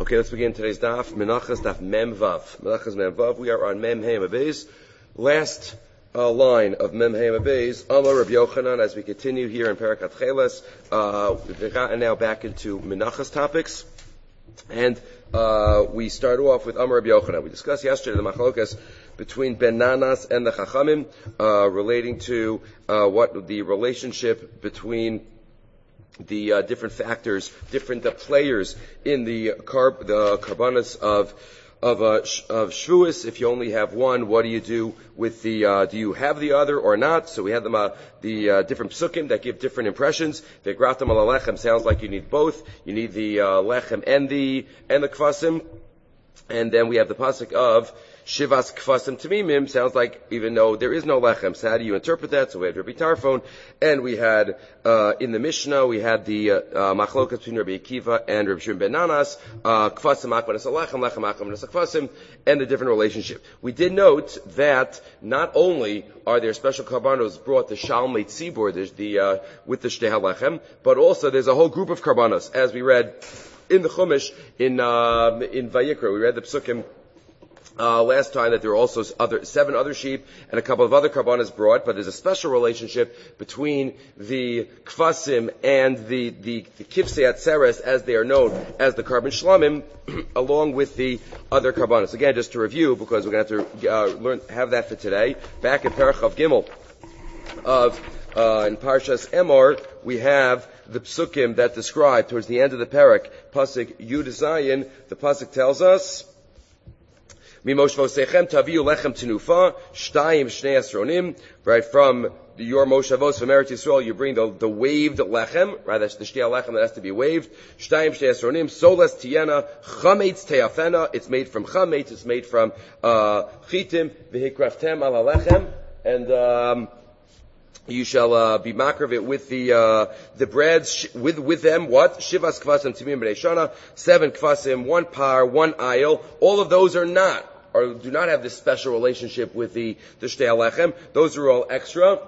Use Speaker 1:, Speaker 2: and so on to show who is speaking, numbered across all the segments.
Speaker 1: Okay, let's begin today's daf. Menachas daf Mem Vav. Menachas Mem Vav. We are on Mem Hey Abayz. Last line of Mem Hey Abayz. Amar Rabbi Yochanan. As we continue here in Parakat Cheles, we've gotten now back into Menachas topics, and we start off with Amar Rabbi Yochanan. We discussed yesterday the machlokas between Ben Nanas and the Chachamim relating to what the relationship between the different factors, different players in the karbanos of Shavuos. If you only have one, what do you do with the? Do you have the other or not? So we had them the different psukim that give different impressions. The gratam al lechem sounds like you need both. You need the lechem and the kvasim, and then we have the pasuk of Shivas Kvasim Tamimim. Sounds like even though there is no lechem. So how do you interpret that? So we had Rabbi Tarfon, and we had in the Mishnah we had the machlokas between Rabbi Akiva and Rabbi Shimon ben Nanas, Kvasim Akmanas Lechem, Lechem Akmanas Kvasim, and the different relationship. We did note that not only are there special karbanos brought the Shalmei Tzibur, with the Shtei HaLechem, but also there's a whole group of karbanos, as we read in the Chumash in Vayikra. We read the psukim last time that there are also 7 other sheep and a couple of other karbanos brought, but there's a special relationship between the kvasim and the kivsei atzeres, as they are known as the karban shlamim, along with the other karbanos. Again, just to review, because we're going to have to have that for today. Back in Perach of Gimel in Parshas Emor, we have the psukim that describe towards the end of the parak, pasuk Yud Zayin. The pasuk tells us, Mimoshvosechem taviu lechem tenufa shtayim shnei esronim. Right, from your moshavos from Eretz Yisrael, you bring the waved lechem. Right, that's the shtei lechem that has to be waved. Shtayim shnei esronim. Solas tiena chametz teafena. It's made from chametz. It's made from chitim v'hikraftem ala lechem. And you shall be makrav it with the breads with them. What? Shivas kvasim timim b'nei shana. 7 kvasim, 1 par, 1 ayil. All of those do not have this special relationship with the shtei halechem. Those are all extra.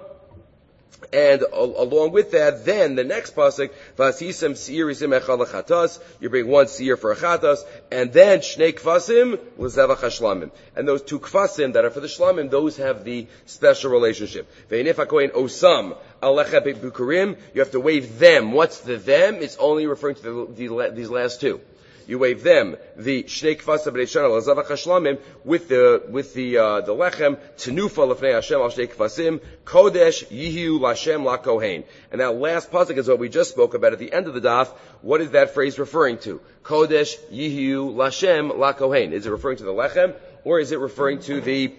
Speaker 1: And along with that, then the next pasuk, vasisem siirizim echal lechatas, you bring 1 seir for a chatas, and then shnei kvasim l'zevach hashlamim. And those 2 kvasim that are for the shlamim, those have the special relationship. Ve'inif hakohen osam alecha bikurim, you have to wave them. What's the them? It's only referring to these last 2. You wave them, the shnei kvasim b'nei shana l'zevach hashlamim, with the lechem, tenufa l'fnei Hashem al shnei kvasim, kodesh yihiu l'Hashem la'kohen. And that last pasuk is what we just spoke about at the end of the daf. What is that phrase referring to? Kodesh yihiu l'Hashem la'kohen. Is it referring to the lechem, or is it referring to the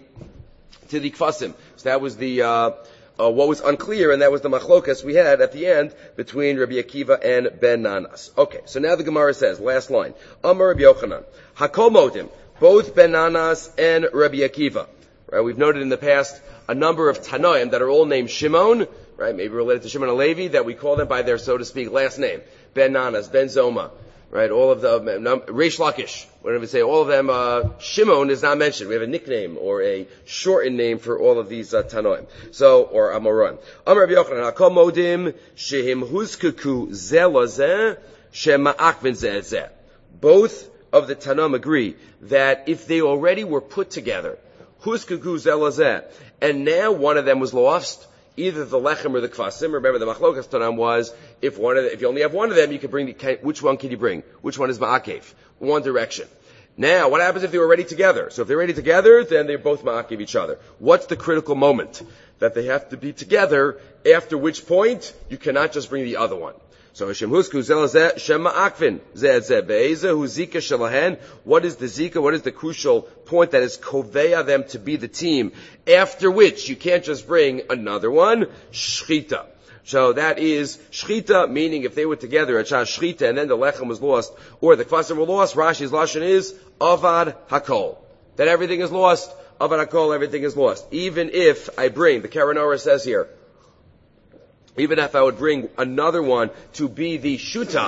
Speaker 1: kvasim? So that was what was unclear, and that was the machlokas we had at the end between Rabbi Akiva and Ben Nanas. Okay, so now the Gemara says, last line, Amar Rabbi Yochanan, Hakol Modim, both Ben Nanas and Rabbi Akiva. Right, we've noted in the past a number of Tanoim that are all named Shimon, right, maybe related to Shimon HaLevi, that we call them by their, so to speak, last name. Ben Nanas, Ben Zoma, right, all of them, Reish Lakish, whatever we say, all of them, Shimon is not mentioned. We have a nickname or a shortened name for all of these Tanoim. So, or Amoran. Amar Rabbi Yochanan, Hakol Modim, Shehim Huzkuku Zeh Lazeh, Shema Akvin Zeh Zeh. Both of the Tanoim agree that if they already were put together, Huzkuku Zeh Lazeh, and now one of them was lost, either the lechem or the kvasim. Remember, the machlokas tanam was if you only have one of them, you can bring which one can you bring? Which one is ma'akev? One direction. Now, what happens if they were already together? So if they're already together, then they're both ma'akev each other. What's the critical moment? That they have to be together, after which point you cannot just bring the other one. So Hashem Husku Zelazeh Shem Ma'akvin Zeh Be'ezeh Hu Zika Shalahen. What is the Zika? What is the crucial point that is koveya them to be the team? After which you can't just bring another one. Shchita. So that is shchita, meaning if they were together at shchita and then the lechem was lost or the kvasim were lost, Rashi's lashon is avad hakol. That everything is lost. Avad hakol, everything is lost. Even if I bring, the Karanora says here, even if I would bring another one to be the shutaf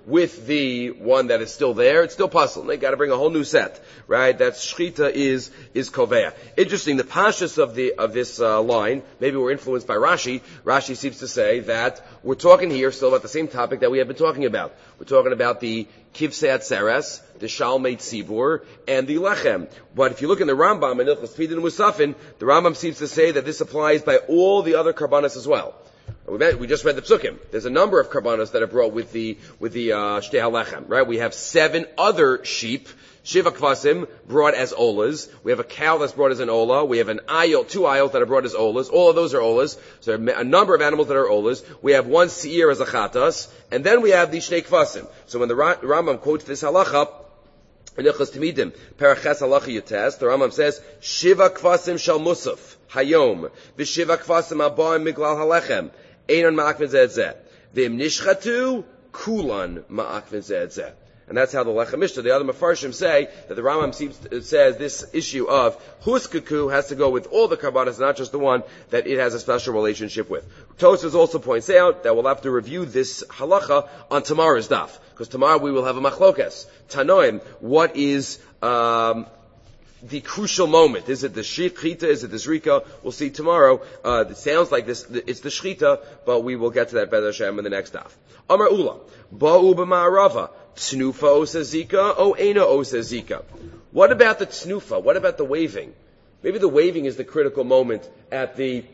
Speaker 1: with the one that is still there, it's still puzzle. They got to bring a whole new set, right? That shchita is koveya. Interesting. The pashtus of this line, maybe we're influenced by Rashi. Rashi seems to say that we're talking here still about the same topic that we have been talking about. We're talking about the kivsei atzeres, the shalmei tzibur, and the lechem. But if you look in the Rambam in Hilchos Pidin and Musafin, the Rambam seems to say that this applies by all the other karbanos as well. We just read the psukim. There's a number of karbanos that are brought with the shtei halechem, right? We have 7 other sheep, shiva kvasim, brought as olas. We have a cow that's brought as an ola. We have 2 ayos that are brought as olas. All of those are olas. So there are a number of animals that are olas. We have 1 seir as a chatas, and then we have the shnei kvasim. So when the Rambam quotes this halacha, in Hilchos Tamidim, Paraches Halacha Yotes, the Rambam says, Shiva kvasim shal musaf, hayom, v'shiva kvasim aba'im miglal halechem, einon ma'akvin zeh zeh, v'im nishchatu, kulan ma'akvin zeh zeh. And that's how the Lechem Mishnah, the other Mefarshim say, that the Rambam says this issue of Huskaku has to go with all the karbanos, not just the one that it has a special relationship with. Tosfos also points out that we'll have to review this halacha on tomorrow's daf, because tomorrow we will have a machlokes. Tanoim, what is the crucial moment? Is it the shchita? Is it the zrika? We'll see tomorrow. It sounds like this. It's the shchita, but we will get to that B'ez Hashem in the next daf. Amar Ula, ba'u b'ma'arava, tnufa osa zika, o ena osa zika. What about the tnufa? What about the waving? Maybe the waving is the critical moment at the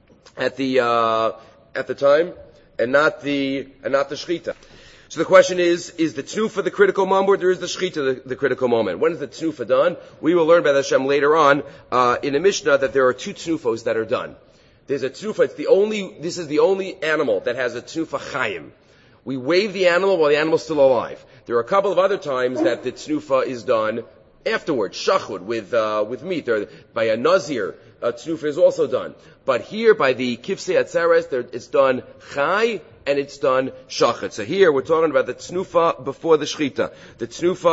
Speaker 1: time, and not the shchita. So the question is the tnufa the critical moment, or is the shchita the critical moment? When is the tnufa done? We will learn by Hashem later on in a Mishnah that there are 2 tnufos that are done. There's a tnufa. This is the only animal that has a tnufa chayim. We wave the animal while the animal's still alive. There are a couple of other times that the tnufa is done afterwards, shachud, with meat. By a nazir, tnufa is also done. But here, by the kivsei atzeres, it's done chai, and it's done shachud. So here, we're talking about the tnufa before the shchita. The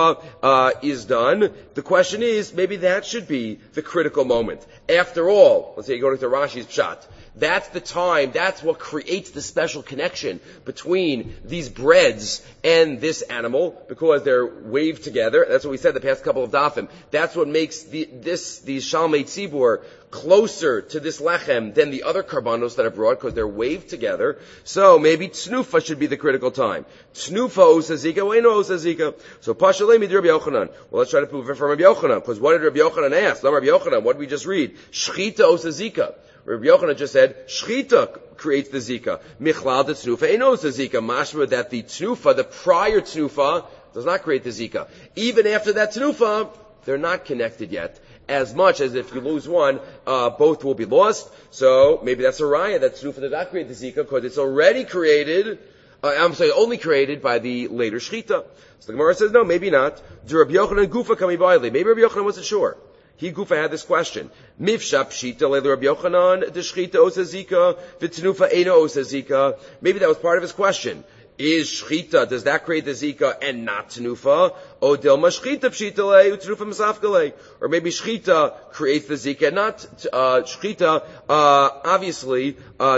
Speaker 1: tnufa is done. The question is, maybe that should be the critical moment. After all, let's say you go to Rashi's pshat. That's the time, that's what creates the special connection between these breads and this animal, because they're waved together. That's what we said the past couple of dafim. That's what makes these shalmei tzibur closer to this lechem than the other karbanos that are brought, because they're waved together. So maybe tnufa should be the critical time. Tnufa osa zika, oeno osa zika. So pashalei mid Rabbi Yochanan. Well, let's try to prove it from Rabbi Yochanan, because what did Rabbi Yochanan ask? No, Rabbi Yochanan, what did we just read? Shchita osa zika. Rabbi Yochanan just said, shchita creates the zika. Michlal the tnufa enos the zika. Mashma that the tnufa, the prior tnufa, does not create the zika. Even after that tnufa, they're not connected yet. As much as if you lose one, both will be lost. So maybe that's a raya that tnufa did not create the zika, because it's already created, only created by the later shchita. So the Gemara says, no, maybe not. Do Rabbi Yochanan gufa kami ba'ili? Maybe Rabbi Yochanan wasn't sure. He Gufa had this question. Mifshap shita le'le Rabbi Yochanan d'shchita osa zika v'tnufa ena osa zika. Maybe that was part of his question. Is shchita, does that create the zika and not tnufa? O dilma shchita pshita le utnufa misafka. Or maybe shchita creates the zika and not shchita obviously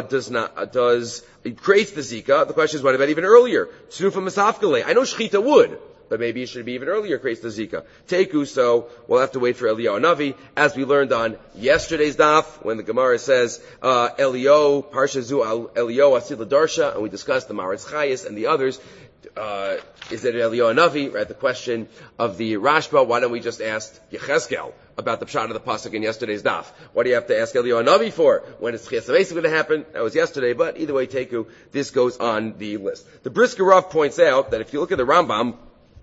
Speaker 1: creates the zika. The question is, what about even earlier? Tnufa misafka. I know shchita would, but maybe it should be even earlier, creates the zika. Teku, so we'll have to wait for Eliyahu Navi, as we learned on yesterday's daf, when the Gemara says, Eliyahu, Parsha Zu, Eliyahu, Asil Darsha, and we discussed the Maritz Chayis and the others. Is it Eliyahu Navi, right? The question of the Rashba, why don't we just ask Yechezkel about the pshat of the pasuk in yesterday's daf? What do you have to ask Eliyahu Navi for? When is Tchias HaMesim going to happen? That was yesterday, but either way, Teku, this goes on the list. The Brisker Rav points out that if you look at the Rambam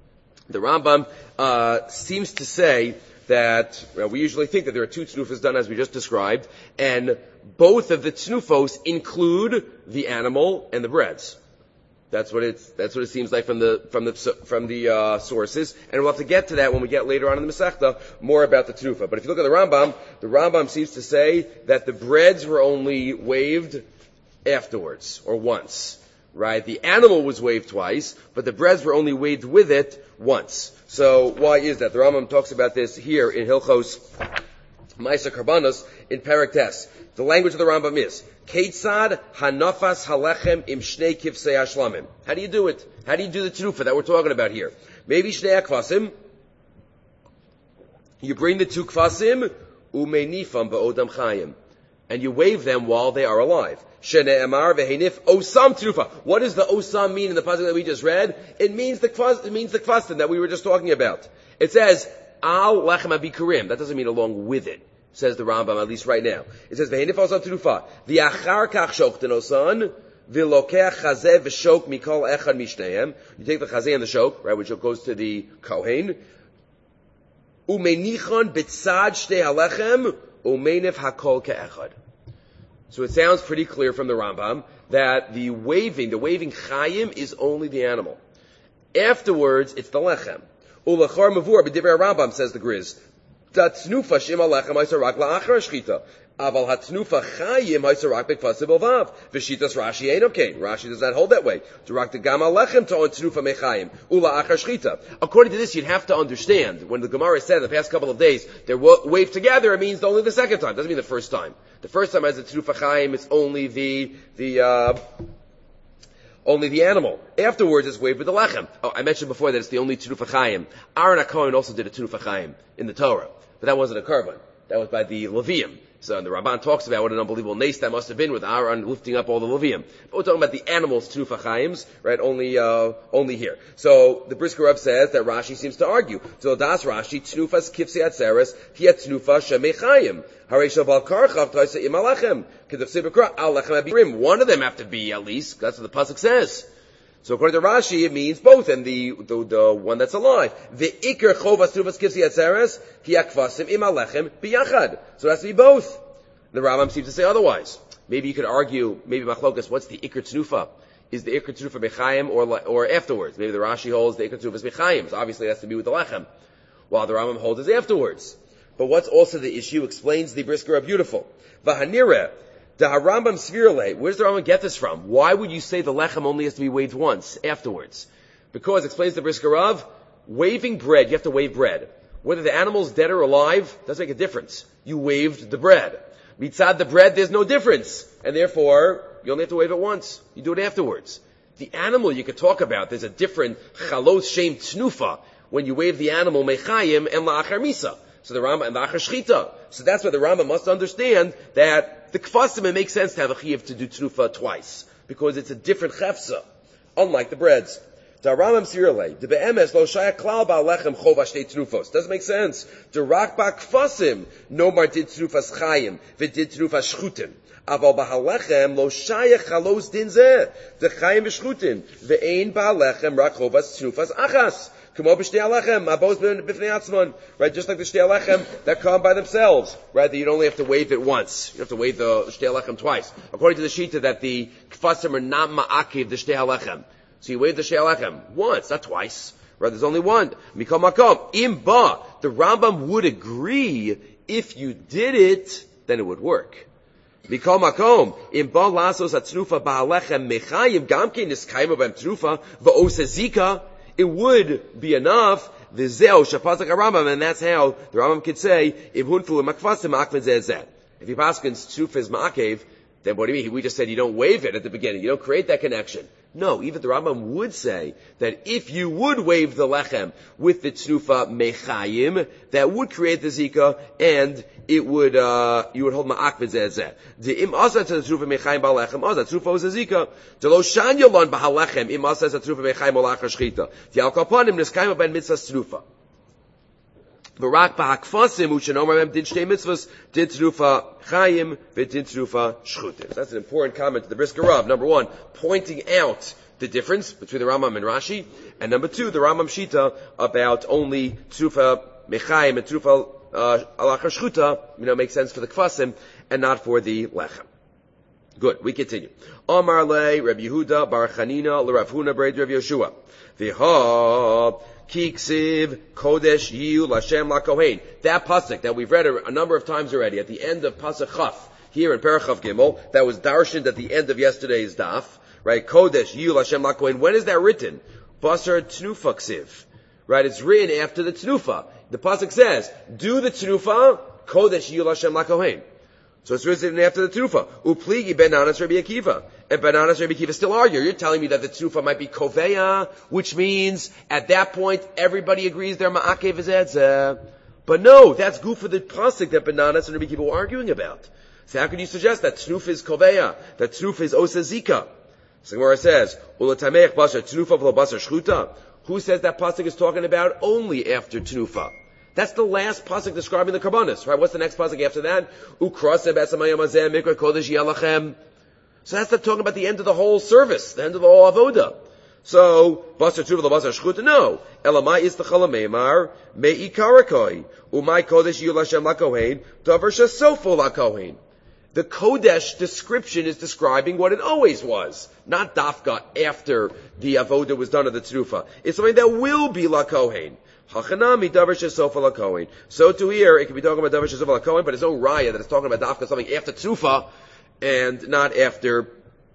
Speaker 1: seems to say that, we usually think that there are 2 tnufas done as we just described, and both of the tnufos include the animal and the breads. That's what it seems like from the sources, and we'll have to get to that when we get later on in the Masechta more about the tnufa. But if you look at the Rambam seems to say that the breads were only waved afterwards, or once. Right? The animal was waved twice, but the breads were only waved with it once. So why is that? The Rambam talks about this here in Hilchos Ma'aser Karbanos in Perek Tes. The language of the Rambam is Keitzad hanafas halechem im shnei kifsei hashlamim. How do you do it? How do you do the tenufa that we're talking about here? Maybe shnei kvasim. You bring the two kvasim, umenifam ba'odam chayim, and you wave them while they are alive. Shene'emar vehenif osam tenufa. What does the osam mean in the pasuk that we just read? It means the kvasim that we were just talking about. It says al lechem abikurim. That doesn't mean along with it. Says the Rambam, at least right now. It says vehenif osam tenufa. V'achar kach shokten osan. V'lokech chazeh v'shok mikol echad mishnehem. You take the chazeh and the shok, right, which goes to the kohen. Umenichon bitzad shtei halechem umenif hakol ke'echad. So it sounds pretty clear from the Rambam that the waving chayim is only the animal. Afterwards, it's the lechem. Ulachar mavur b'divrei Rambam, says the Griz. Tatznufa shim halechem ha'sarak la'achar shchita. Aval hatnufa chayim ha'sarak b'kvasim ovav. V'shitas Rashi ain't okay. Rashi does not hold that way. Tarak the gam halechem to on tnufa mechayim ula'achar shchita. According to this, you'd have to understand when the Gemara said in the past couple of days they're waved together, it means only the second time. It doesn't mean the first time. The first time as the tnufa chayim, it's only only the animal. Afterwards, it's waved with the lechem. Oh, I mentioned before that it's the only tnufa chayim. Aaron HaKohen also did a tnufa chayim in the Torah, but that wasn't a korban. That was by the Levium. So the Ramban talks about what an unbelievable nace that must have been with Aaron lifting up all the Levium. But we're talking about the animals, Tnufa Chaims, right? Only here. So the Brisker Rav says that Rashi seems to argue. So das Rashi, Tnufas Kifsi Atzeres, Hiya Tnufa Shemei Chayim. Haresha Val Karchav Taisa Imalachem. Kedav Sibakra, Al Lechem Abirim. One of them have to be at least. That's what the pasuk says. So according to Rashi, it means both, and the one that's alive. The Iker Chovas Tnufas Kifsi Atzeres, Hiya Kvasim Imalechem Biyachad. So it has to be both. The Rambam seems to say otherwise. Maybe you could argue, maybe Machlokas, what's the Iker Tnufa? Is the Iker Tnufa Bechayim or afterwards? Maybe the Rashi holds the Iker Tnufa is Bechayim. So obviously it has to be with the Lechem. While the Rambam holds is afterwards. But what's also the issue explains the Brisker beautiful. Vahanire, the Harambam Svirle, where's the Rambam get this from? Why would you say the Lechem only has to be waved once, afterwards? Because, explains the Brisker Rav, waving bread, you have to wave bread. Whether the animal's dead or alive, doesn't make a difference. You waved the bread. Mitzad the bread, there's no difference. And therefore, you only have to wave it once. You do it afterwards. The animal you could talk about, there's a different chalos shem tnufa when you wave the animal mechayim and la'achar misa. So the Rambam and la'achar shchita. So that's why the Rambam must understand that the kfasim, it makes sense to have a chiyuv to do tnufa twice. Because it's a different chefsa. Unlike the breads. The Rambam Sirle, the be'emes lo shaya klal ba'alechem chov ashtei tnufos. Doesn't make sense. The rak ba'kfasim no mar did tnufas chayim v'did tnufas shchutin. Aval ba'alechem lo shaya chalos din zeh. The chayim v'shchutin ve'ein ba'alechem rak chovas tnufas achas. Kumo b'shtei alechem abos b'fnei atzman. Right, just like the shtei alechem that come by themselves. Right, that you don't only have to wave it once. You have to wave the shtei alechem twice. According to the shita that the kfasim are not ma'akiv the shtei alechem. So you wave the Shei Alechem once, not twice. Right, there's only one. Mikol Makom. Imba. The Rambam would agree if you did it, then it would work. Mikol Makom. Imba lasos atnufa ba'alechem mechayim gamkein niskayim b'em tnufa v'osa zika. It would be enough. V'zeo shapazak Rambam, and that's how the Rambam could say if hunfu makvasim akven zeh. If he paskins tnufa is ma'akev, then what do you mean? We just said you don't wave it at the beginning. You don't create that connection. No, even the Rambam would say that if you would wave the lechem with the tnufa mechayim, that would create the zika, and it would, you would hold ma'ak v'zeh. The im asa to the tnufa mechayim ba'lechem, asa tnufa was a zika. The lo shan yolon ba'alechem, im asa to the tnufa mechayim olachar shchita. The al kapanim niskayim ben mitzvahs tnufa. V'rak ba'akfasim, u'shenomer mem did shtei mitzvahs, did tnufa chayim, v'did tnufa shchutim. That's an important comment to the Brisker Rav. Number one, pointing out the difference between the Rambam and Rashi, and number two, the Rambam Shita about only tnufa mechayim and tnufa alachar shchuta, makes sense for the kfasim and not for the lechem. Good, we continue. Amar le Reb Yehuda bar Chanina le Rav Huna b'rei Rav Yeshua. V'ha Kiksiv Kodesh Yiu Lashem LaKohen. That pasuk that we've read a number of times already at the end of Pasuk Chaf here in Parachav Gimel, that was darshaned at the end of yesterday's daf, right? Kodesh Yiu Lashem LaKohen. When is that written? Basar Tnufa Ksiv, right? It's written after the Tnufa. The pasuk says, "Do the Tnufa Kodesh Yiu Lashem LaKohen." So it's written after the Tnufa. Upligi ben Anas Rabbi Akiva. And Ben Anas Rabbi Akiva still argue. You're telling me that the Tnufa might be Koveya, which means at that point everybody agrees they're Ma'akev Zedzeh. But no, that's good for the pasuk that Ben Anas and Rabbi Akiva were arguing about. So how can you suggest that Tnufa is Koveya, that Tnufa is Osa Zika? So Gemara says, Ulatamech Basar Tnufa v'lo Basar Shchuta. Who says that pasuk is talking about only after Tnufa? That's the last pasuk describing the karbanos, right? What's the next pasuk after that? Ukraseh b'esamayam hazeh mikra kodesh yalachem. So that's not talking about the end of the whole service, the end of the whole avoda. So basar tuva basar shchuta, no. Elamai istachala meimar meikarakoi umay kodesh yul Hashem lakohen davar shesofo lakohen. The kodesh description is describing what it always was, not dafka after the avoda was done of the tzufa. It's something that will be lakohen. Hachanami davar shesofa lakohen. So to here, it can be talking about davar shesofa lakohen, but it's no raya that it's talking about dafka something after tzufa and not after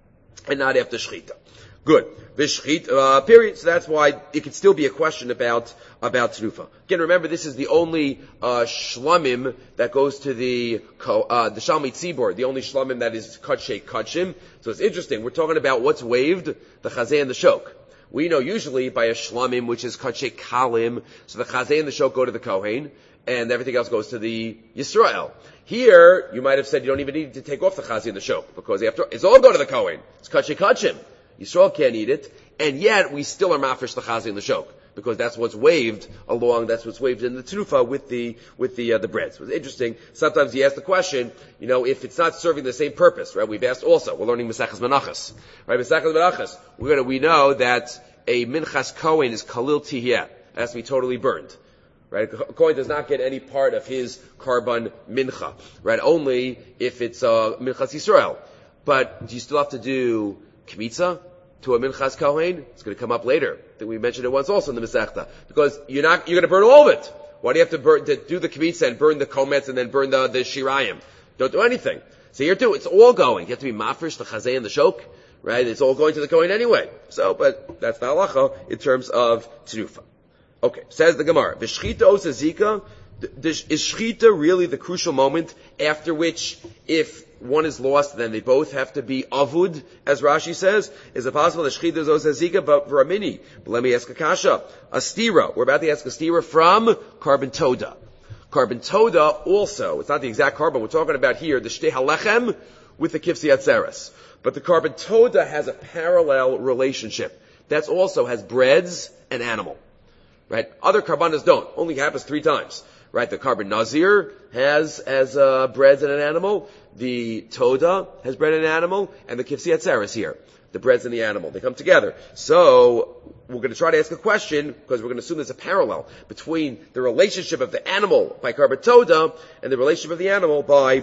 Speaker 1: shchita. Good. V'shchita, period. So that's why it could still be a question about tzufa. Again, remember this is the only shlamim that goes to the Shalmei Tzibor, the only shlamim that is kachei kachim. So it's interesting. We're talking about what's waived, the chazeh and the shok. We know usually by a shlamim, which is kachei kalim, so the chazeh and the shok go to the kohen, and everything else goes to the Yisrael. Here, you might have said you don't even need to take off the chazeh and the shok, because after it's all go to the kohen. It's kachei kachim. Yisrael can't eat it, and yet we still are mafresh the chazeh and the shok, because that's what's waived that's what's waived in the trufa with the bread. So it's interesting. Sometimes you ask the question, if it's not serving the same purpose, right? We've asked also, we're learning Maseches Menachos, right? Maseches Menachos, we know that a minchas kohen is kalil tihiyah. It has to be totally burned. Right? A kohen does not get any part of his karban mincha, right? Only if it's minchas Yisrael. But do you still have to do kmitza to a minchas kohen? It's going to come up later. I think we mentioned it once also in the Masechta. Because you're going to burn all of it. Why do you have to do the kmitza and burn the kometz and then burn the shirayim? Don't do anything. So here too, it's all going. You have to be mafresh, the chazeh and the shok, right? It's all going to the kohen anyway. So, but that's the halacha in terms of tnufa. Okay, says the Gemara, V'shchita osa zika, is shchita really the crucial moment after which, if one is lost, then they both have to be avud, as Rashi says? Is it possible that shchita is osa zika, but v'ramini? But let me ask a kasha. A stira. We're about to ask a stira from carbon toda. Carbon toda also, it's not the exact carbon we're talking about here, the shtei halechem with the kifsi atzeres. But the carbon toda has a parallel relationship. That also has breads and animal. Right? Other karbanas don't. Only happens 3 times. Right? The carbon nazir has breads and an animal. The toda has bread and an animal. And the kifsi atzeres here. The breads and the animal. They come together. So, we're going to try to ask a question, because we're going to assume there's a parallel between the relationship of the animal by carbon toda and the relationship of the animal by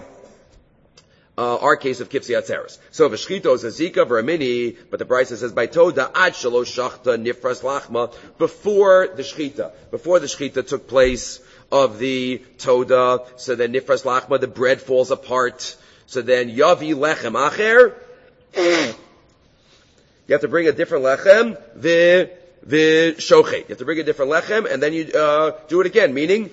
Speaker 1: our case of kifsi atzeres. So v'shchito is a zika v'ramini, but the Brisa says by toda ad shalosh shachta nifras lachma, before the shchita took place of the toda, so then nifras lachma, the bread falls apart. So then yavi lechem acher, you have to bring a different lechem, the shochet. You have to bring a different lechem, and then you do it again, meaning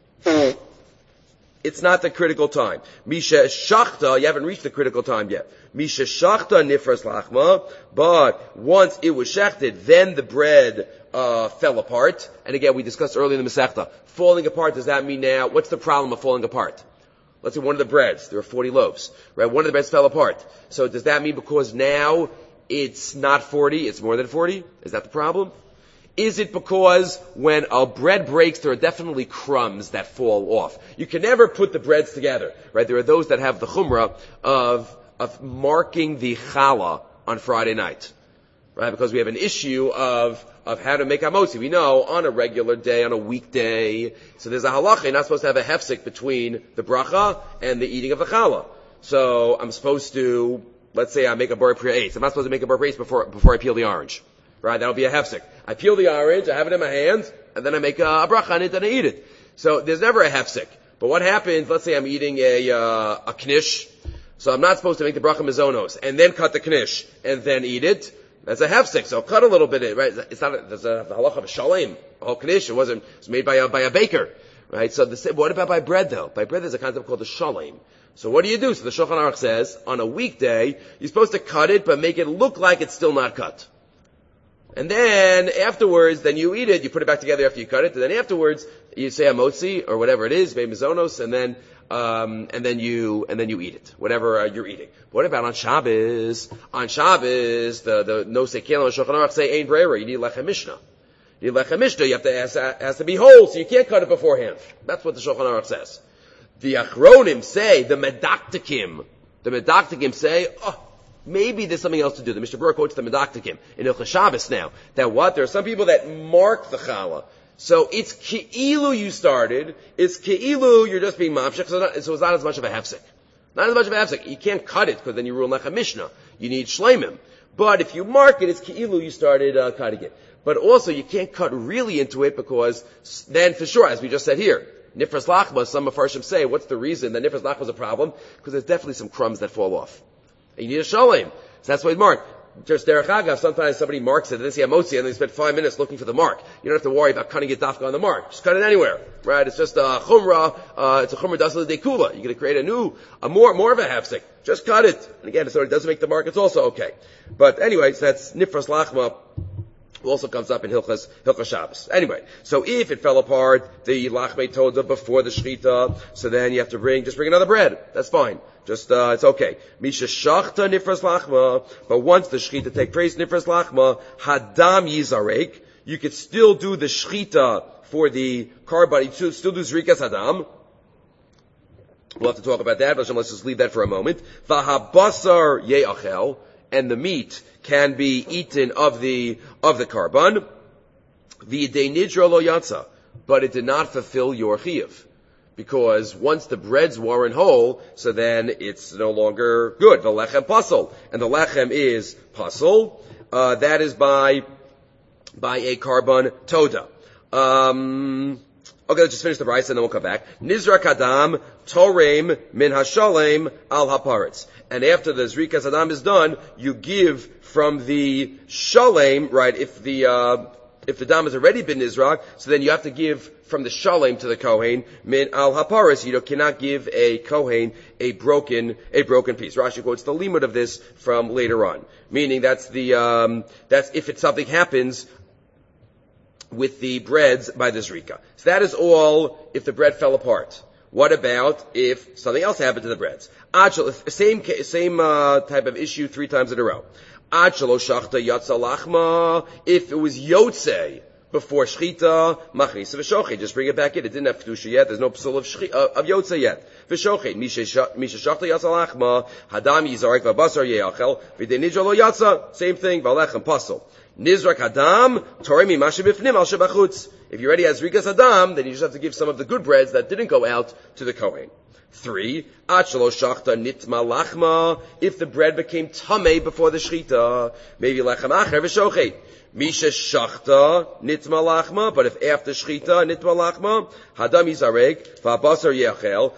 Speaker 1: it's not the critical time. Misha shachta, you haven't reached the critical time yet. Misha shachta nifras lachma, but once it was shechted, then the bread fell apart. And again, we discussed earlier in the Masechta. Falling apart, does that mean now, what's the problem of falling apart? Let's say one of the breads, there are 40 loaves, right? One of the breads fell apart. So does that mean because now it's not 40, it's more than 40? Is that the problem? Is it because when a bread breaks, there are definitely crumbs that fall off? You can never put the breads together, right? There are those that have the chumrah of marking the challah on Friday night, right? Because we have an issue of how to make hamotzi. We know on a regular day, on a weekday, so there's a halacha, you're not supposed to have a hefsek between the bracha and the eating of the challah. So I'm supposed to, let's say I make a bar priya 8. I'm not supposed to make a bar priya 8 before I peel the orange. Right, that'll be a hefsek. I peel the orange, I have it in my hands, and then I make a bracha on it and I eat it. So there's never a hefsek. But what happens, let's say I'm eating a knish, so I'm not supposed to make the bracha mizonos, and then cut the knish, and then eat it. That's a hefsek, so cut a little bit, right? It's not, there's a halach of a shalem, a whole knish, it was made by a baker. Right? So what about by bread though? By bread there's a concept called the shalem. So what do you do? So the Shulchan Aruch says, on a weekday, you're supposed to cut it, but make it look like it's still not cut. And then afterwards, then you eat it, you put it back together after you cut it, and then afterwards, you say a motzi, or whatever it is, mizonos, and then you eat it, whatever you're eating. What about on Shabbos? On Shabbos, the no sekel and Shulchan Aruch say ain't brera, you need lechem mishnah. You need lechem mishnah, you have to, has to be whole, so you can't cut it beforehand. That's what the Shulchan Aruch says. The Achronim say, the Medaktikim say, maybe there's something else to do. The Mishnah Berurah quotes the Medaktikim in Hilchos Shabbos now. That what? There are some people that mark the challah. So it's ke'ilu you started, it's ke'ilu you're just being mamshech, so it's not as much of a hefsek. Not as much of a hefsek. You can't cut it, because then you ruin lechem mishnah. You need shleimim. But if you mark it, it's ke'ilu you started cutting it. But also, you can't cut really into it, because then for sure, as we just said here, Nifras Lachma, some Mefarshim say, what's the reason that Nifras Lachma is a problem? Because there's definitely some crumbs that fall off. And you need a shalem. So that's why it's marked. Just derech agav, sometimes somebody marks it, and then see a motzi, and then they spend 5 minutes looking for the mark. You don't have to worry about cutting it dafka on the mark. Just cut it anywhere. Right? It's just a chumrah, it's a chumrah dasal dekula. You're gonna create more of a hefsek. Just cut it. And again, so it doesn't make the mark, it's also okay. But anyways, that's Nifras Lachma. Also comes up in Hilchos Shabbos. Anyway, so if it fell apart, the lachmei toda before the shchita, so then you have to bring another bread. That's fine. Just, it's okay. Misha shachta nifras lachma, but once the shchita take place, nifras lachma, hadam yizarek, you could still do the shchita for the carbon, you still do zrikas hadam. We'll have to talk about that, but let's just leave that for a moment. Vahabasar ye'achel, and the meat can be eaten of the carbon. V'idei nidra lo yatsa, but it did not fulfill your chiyuv. Because once the breads weren't whole, so then it's no longer good. The lechem pasol. And the lechem is pasol. That is by a carbon toda. Okay, let's just finish the brayso and then we'll come back. Nizrak Adam Torem min hashalem al haparetz. And after the Zrikas Adam is done, you give from the shalem, right, if the dam has already been nizrak, so then you have to give from the shalem to the kohen min al haparetz. You cannot give a kohen a broken piece. Rashi quotes the limud of this from later on, meaning that's if something happens with the breads by the zrika. So that is all if the bread fell apart. What about if something else happened to the breads? Same type of issue 3 times in a row. Achalo shachta yatsa lachma. If it was yotze before shchita, machnisa v'shochet. Just bring it back in. It didn't have kedusha yet. There's no psul of yotze yet. V'shochet. Misha shachta yatsa lachma. Hadam yizarek v'basar ye'achel. V'dei nidra lo yatsa. Same thing. V'alechem pasol. Nizrak Adam, Toremi Masha Bifnim Al Shabachutz. If you already have Zrikas Adam, then you just have to give some of the good breads that didn't go out to the Kohen. 3, Achalo Shachta Nitma Lachma. If the bread became Tameh before the Shchita, maybe Lechem Acher V'Shochet. Misha Shachta Nitma Lachma, but if after Shchita Nitma Lachma, Hadam Yizarek, V'Abasar Yechel,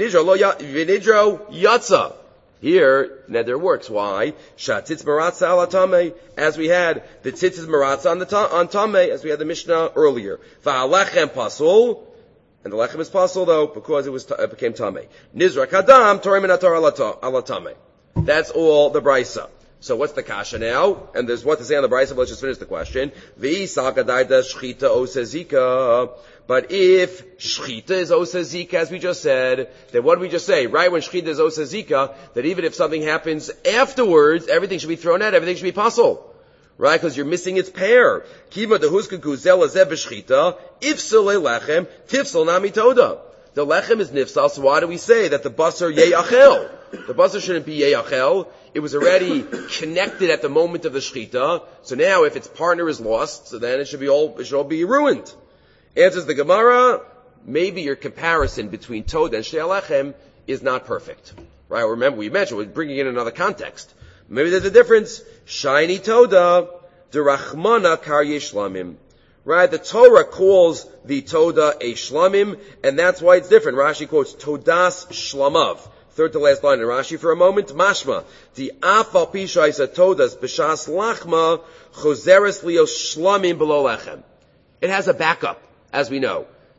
Speaker 1: V'Nidro Yatza. Here, neder works. Why? Shatzitz maratza ala tameh, as we had the tzitzis maratza on tameh, as we had the Mishnah earlier. Va'alechem pasul, and the lechem is pasul though because it became tameh. Nizrak hadam torei min haTorah ala tameh. That's all the brayso. So what's the kasha now? And there's what to say on the brayso, but let's just finish the question. V'isakadaida shchita osezika. But if shchita is osezika, as we just said, then what did we just say? Right when shchita is osezika, that even if something happens afterwards, everything should be thrown out, everything should be pasul. Right? Because you're missing its pair. Kiva dehuzka guzel azeh b'shchita, ifsal lechem, tifsal nami toda. The lechem is nifsal, so why do we say that the basar ye'achel? The basar shouldn't be ye'achel. It was already connected at the moment of the shchita. So now if its partner is lost, so then it should all be ruined. Answers the Gemara, maybe your comparison between Toda and Shtei Lechem is not perfect. Right? Remember, we mentioned, we're bringing in another context. Maybe there's a difference. Shiny Toda, derachmana karye shlamim. Right? The Torah calls the Toda a shlamim, and that's why it's different. Rashi quotes Todas shlamav. Third to last line in Rashi for a moment. Mashma. The afal pisha isa Todas b'shas lachma choseres lios shlamim below lechem. It has a backup, as we know.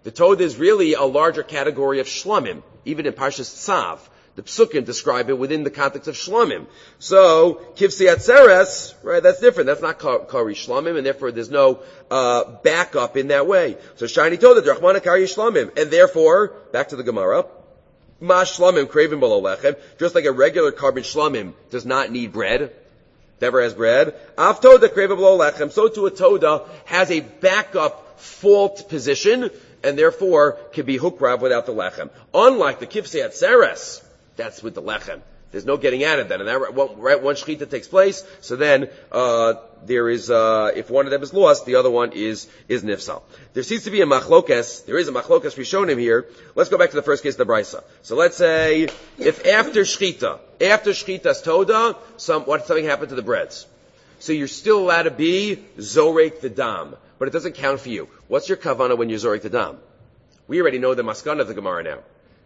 Speaker 1: The Toda is really a larger category of Shlomim, even in Parshas Tzav. The Psukim describe it within the context of Shlomim. So, Kivsei Atzeres, right, that's different. That's not Kari Shlomim, and therefore there's no backup in that way. So, Shiny Toda, Drachmana Kari Shlomim. And therefore, back to the Gemara, Ma Shlomim Kraven Below Lechem, just like a regular carbon Shlomim does not need bread, never has bread. Av Toda Kraven Below Lechem, so too a Toda has a backup fault position, and therefore can be hukrav without the lechem. Unlike the Kivsei Atzeres, that's with the lechem. There's no getting out of that. And that one shechita takes place, so then there is, if one of them is lost, the other one is nifsal. There seems to be a machlokes. There is a machlokes rishonim here. Let's go back to the first case of the brisa. So let's say, if after shchita's toda, something happened to the breads. So you're still allowed to be zorek the dam, but it doesn't count for you. What's your kavanah when you're zorek the dam? We already know the maskana of the Gemara now.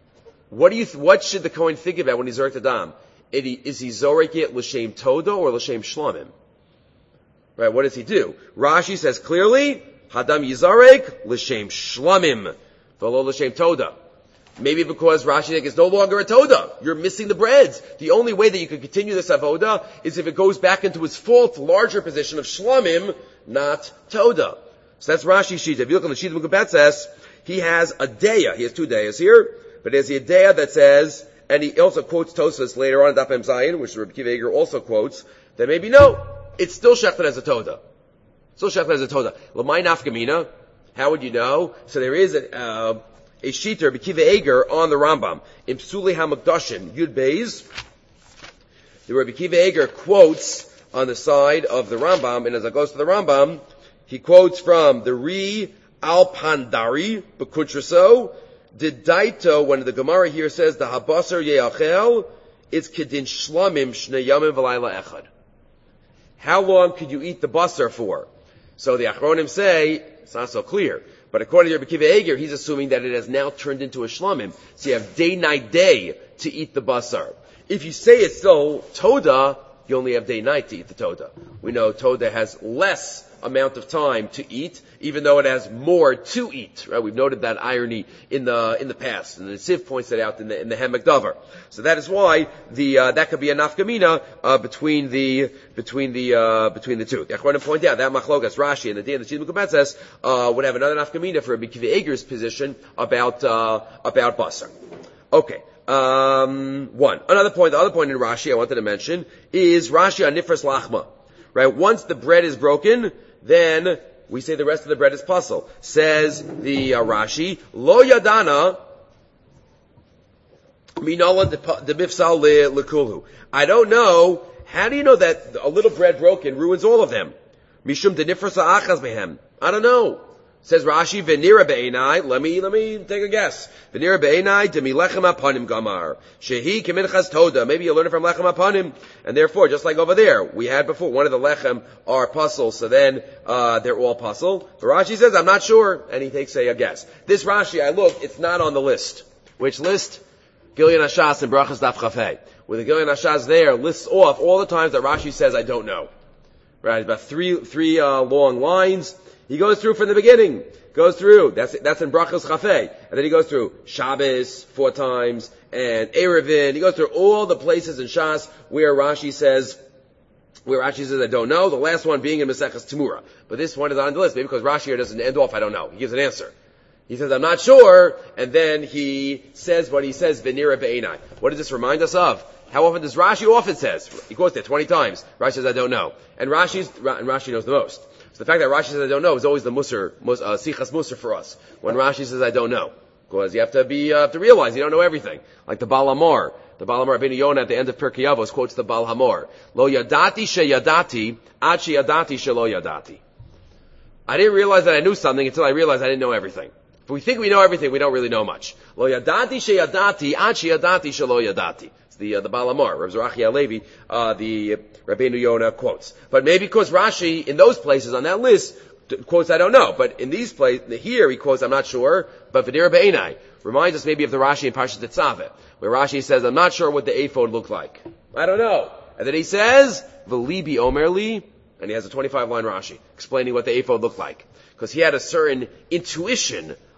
Speaker 1: What should the Kohen think about when he's zorek the dam? Is he zorek it l'shem toda or l'shem shlomim? Right? What does he do? Rashi says clearly, hadam yizarek l'shem shlomim, v'lo l'shem toda. Maybe because Rashi thinks it's no longer a toda. You're missing the breads. The only way that you can continue this avoda is if it goes back into its full, larger position of shlomim, not toda. So that's Rashi's shita. If you look on the shita of Mekubetzes, he has a deya. He has two deyas here, but there's a deya that says, and he also quotes Tosfos later on in Daf Mem Zayin, which Rabbi Akiva Eiger also quotes, that maybe no, it's still shechted as a toda. Still shechted as a toda. L'may nafkamina. How would you know? So there is a shita, Rabbi Akiva Eiger, on the Rambam. In Psuli HaMakdashim, Yud Beis, the Rabbi Akiva Eiger quotes on the side of the Rambam, and as it goes to the Rambam, he quotes from the Ri Al-Pandari, Bekutraso, Didaito, when the Gemara here says, the Habasar Yeachel, it's Kedin Shlamim Shnei Yamim V'Layla Echad. How long could you eat the basar for? So the Achronim say, it's not so clear. But according to Rabbi Akiva Eiger, he's assuming that it has now turned into a shlamim. So you have day, night, day to eat the basar. If you say it's still toda, you only have day, night to eat the toda. We know toda has less amount of time to eat, even though it has more to eat. Right? We've noted that irony in the past, and the Siv points it out in the Hemek Davar. So that is why that could be a nafkamina between the two. The Achronim point out that Machlokas Rashi and the day of the Shita Mekubetzes would have another nafkamina for Rabbi Akiva Eiger's position about basar. Okay. The other point in Rashi I wanted to mention is Rashi on Nifras Lachma. Right? Once the bread is broken, then we say the rest of the bread is puzzle. Says the Rashi, Lo Yadana Minala de Mifsal Lekulhu. I don't know. How do you know that a little bread broken ruins all of them? Mishum de Nifras Achaz Behem. I don't know. Says Rashi, Venira be'enai, let me take a guess. Venira be'enai, demi lechem apanim gamar. Shehi keminchas toda. Maybe you learn it from lechem apanim. And therefore, just like over there, we had before, one of the lechem are puzzles, so then, they're all puzzle. But Rashi says, I'm not sure, and he takes a guess. This Rashi, I look, it's not on the list. Which list? Gilyon Hashas and Brachas Daf Chafei. Where the Gilyon Hashas there lists off all the times that Rashi says, I don't know. Right? About three long lines. He goes through from the beginning. Goes through. That's in Brachos Chafei. And then he goes through Shabbos 4 times and Erevin. He goes through all the places in Shas where Rashi says I don't know. The last one being in Maseches Temura. But this one is on the list. Maybe because Rashi here doesn't end off I don't know. He gives an answer. He says I'm not sure, and then he says what he says, Venira be'enai. What does this remind us of? How often does Rashi often says? He quotes it 20 times. Rashi says I don't know. And Rashi knows the most. The fact that Rashi says I don't know is always the sichas musar for us. When Rashi says I don't know. Because you have to realize you don't know everything. Like the Baal Hamor. The Baal Hamor Rabbeinu Yonah at the end of Pirkei Avos quotes the Baal Hamor. Lo yadati she yadati, ad she yadati she lo yadati. I didn't realize that I knew something until I realized I didn't know everything. If we think we know everything, we don't really know much. Lo yadati she yadati, ad she yadati she lo yadati. The Baal Hamor, Rav Zerachi Halevi, the Rabbeinu Yonah quotes. But maybe because Rashi, in those places on that list, quotes I don't know. But in these places, here he quotes I'm not sure, but V'nira be'enai reminds us maybe of the Rashi in Parashat Tetzaveh, where Rashi says I'm not sure what the ephod looked like. I don't know. And then he says, V'libi omerli, and he has a 25-line Rashi explaining what the ephod looked like. Because he had a certain intuition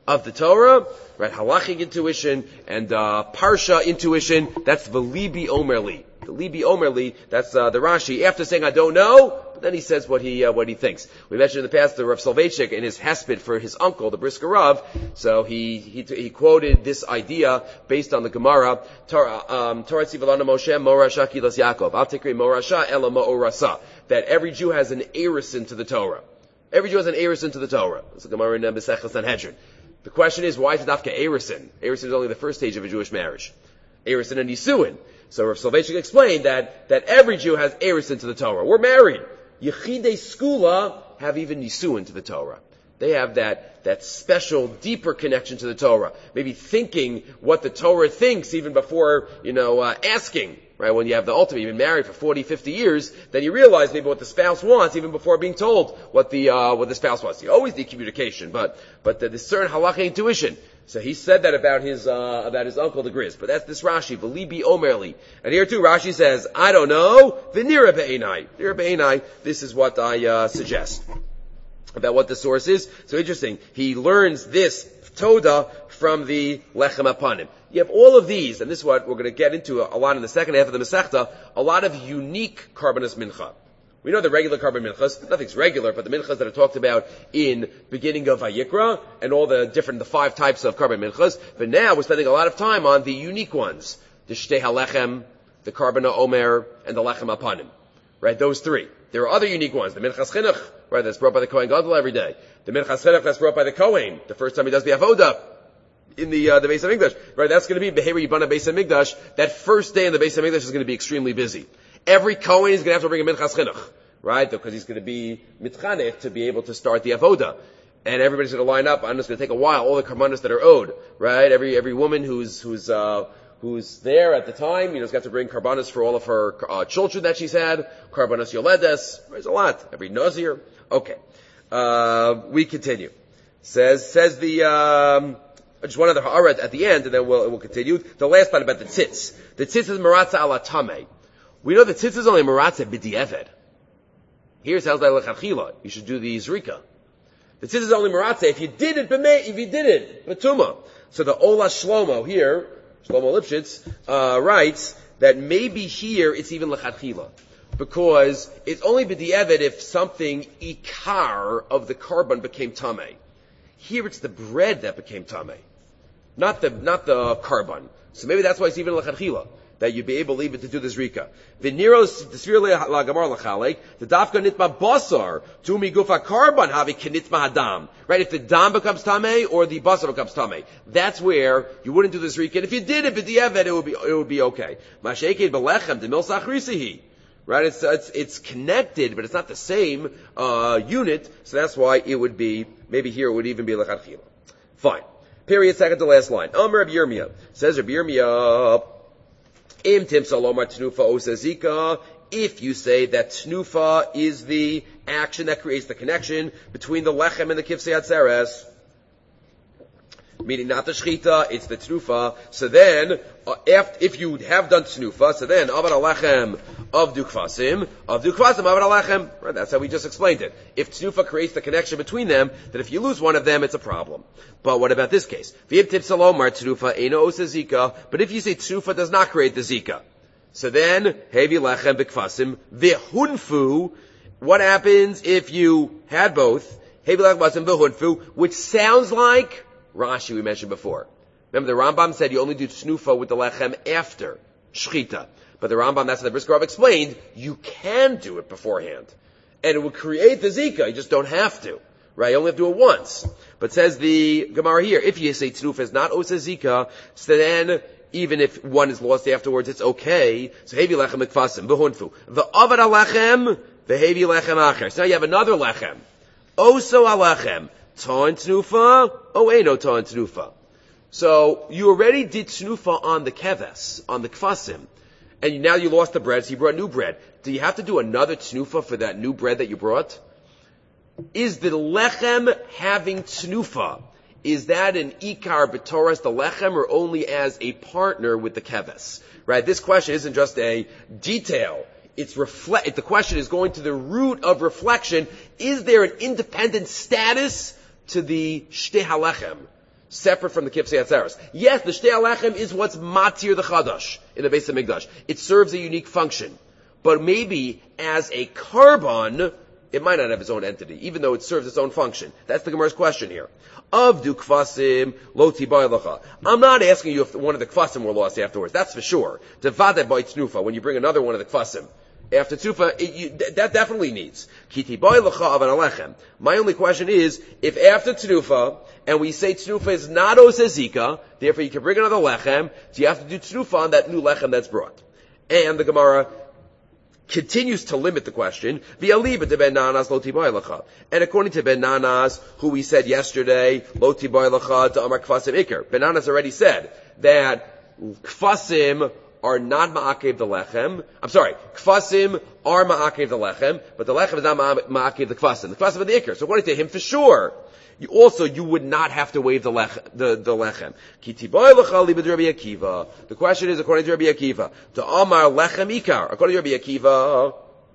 Speaker 1: of the Torah, right? Halachic intuition and Parsha intuition. That's the Libi Omerli. The Libi Omerli, that's the Rashi. After saying I don't know, but then he says what he thinks. We mentioned in the past the Rav Soloveitchik in his hesped for his uncle, the Brisker Rav. So he quoted this idea based on the Gemara. Torah Tzivalana Moshe Morasha Kilas Yaakov. Al Tikri Morasha Ela Mo'orasa. That every Jew has an erison to the Torah. Every Jew has an erison to the Torah. It's the Gemara in Mesechus Sanhedrin. The question is, why is it dafka erison? Erison is only the first stage of a Jewish marriage. Erison and Nisuin. So Rav Soloveitchik explained that every Jew has erison to the Torah. We're married. Yechidei Skula have even Nisuin to the Torah. They have that special, deeper connection to the Torah. Maybe thinking what the Torah thinks even before, asking. Right? When you have the ultimate, you've been married for 40, 50 years, then you realize maybe what the spouse wants even before being told what the spouse wants. You always need communication, but there's certain halachic intuition. So he said that about his uncle, the Grizz. But that's this Rashi, V'libi Omerli. And here too, Rashi says, I don't know, V'nira be'enai. Nira be'enai, this is what I suggest. About what the source is. So interesting. He learns this Toda from the Lechem Apanim. You have all of these, and this is what we're going to get into a lot in the second half of the Masechta, a lot of unique Karbanos Mincha. We know the regular Karban Minchas, nothing's regular, but the Minchas that are talked about in beginning of Vayikra, and all the 5 types of Karban Minchas, but now we're spending a lot of time on the unique ones. The Shtei HaLechem, the Karban Omer, and the Lechem Apanim. Right, those 3. There are other unique ones. The Minchas Chinuch, right, that's brought by the Kohen Gadol every day. The Minchas Chinuch that's brought by the Kohen, the first time he does the Avodah in the Beis HaMikdash. Right, that's going to be Beheir Yibana Beis HaMikdash. That first day in the Beis HaMikdash is going to be extremely busy. Every Kohen is going to have to bring a Minchas Chinuch, right, because he's going to be mitchanech to be able to start the Avodah. And everybody's going to line up, and it's going to take a while, all the karbanos that are owed, right? Every woman who's there at the time, has got to bring karbanos for all of her children that she's had, karbanos yoledes, there's a lot. Every nazir. Okay. We continue. Says the, just one other ha'ara at the end, and then we'll continue. The last part about the tzitz. The tzitz is maratza ala tameh. We know the tzitz is only maratza b'di'eved. Here it sounds like lechatchila. You should do the zrika. The tzitz is only maratza if you did it betuma. So the Ola Shlomo here, Shlomo Lipschitz, writes that maybe here it's even lechatchila. Because it's only b'di'eved if something ikar of the karban became tameh. Here it's the bread that became tameh. Not the karban. So maybe that's why it's even lechatchila, that you'd be able even to do the zrika. V'niros t'svir lagamar lachalek, the dafka nitma basar, tu migufa karban havi kenitma hadam. Right, if the dam becomes tameh or the basar becomes tameh, that's where you wouldn't do the zrika. And if you did it, b'di'eved, it would be okay. Masheked b'lechem demil sachrisihi. Right, it's connected, but it's not the same unit, so that's why it would be, maybe here it would even be lechatchila. Fine. Period, second to last line. Rabbi Yirmiyah. Says Rabbi Yirmiyah, Im tim salomar tnufa osazika, if you say that tnufa is the action that creates the connection between the lechem and the kifsei atzeres, meaning not the shchita, it's the tnufa, so then, if you have done tnufa, so then, avad alechem of dukvasim, avad alechem, right, that's how we just explained it. If tnufa creates the connection between them, then if you lose one of them, it's a problem. But what about this case? V'im tip salomar tnufa eino osa zika, but if you say tnufa does not create the zika, so then, hevi lechem b'kvasim, v'hunfu, what happens if you had both, hevi lechem b'kvasim v'hunfu, which sounds like Rashi we mentioned before. Remember the Rambam said you only do tsnufa with the lechem after shchita. But the Rambam, that's what the Brisker Rav explained, you can do it beforehand. And it would create the zika, you just don't have to. Right? You only have to do it once. But says the Gemara here, if you say tsnufa is not osa zika, so then even if one is lost afterwards, it's okay. So hevi lechem ekfasim, v'hunfu. V'avad alechem, v'hevi lechem acher. So now you have another lechem. Oso alechem. Ta'an tnufa, no ta'an tnufa. So you already did tnufa on the keves, on the kfasim, and now you lost the bread, so you brought new bread. Do you have to do another tnufa for that new bread that you brought? Is the lechem having tnufa, is that an ikar b'toras the lechem, or only as a partner with the keves? Right? This question isn't just a detail. The question is going to the root of reflection. Is there an independent status to the shtei halechem? separate from the Kipsei Atzeres. Yes, the Shtei Alechem is what's matir the Chadash in the Beis HaMikdash. It serves a unique function. But maybe as a carbon, it might not have its own entity, even though it serves its own function. That's the Gemara's question here. Avdu kvasim lo tibay lacha. I'm not asking you if one of the kvasim were lost afterwards. That's for sure. Devade by tnufa, when you bring another one of the kvasim. After tnufa, that definitely needs. Ki tibay lacha avan alechem. My only question is, if after tnufa, and we say tnufa is not osezika, therefore you can bring another lechem, so you have to do tnufa on that new lechem that's brought. And the Gemara continues to limit the question. And according to Ben Nanas, who we said yesterday, Lo tibay lacha to Amar Kfasim Iker. Ben Nanas already said that Kfasim are not ma'akev the lechem. I'm sorry, Kfasim are ma'akev the lechem, but the lechem is not ma'akev the Kfasim. The Kfasim are the Iker. So according to him, for sure, you would not have to waive the lechem. Ki tibay lacha libed Rabbi Akiva. The question is, according to Rabbi Akiva, to Amar lechem ikar. According to Rabbi Akiva,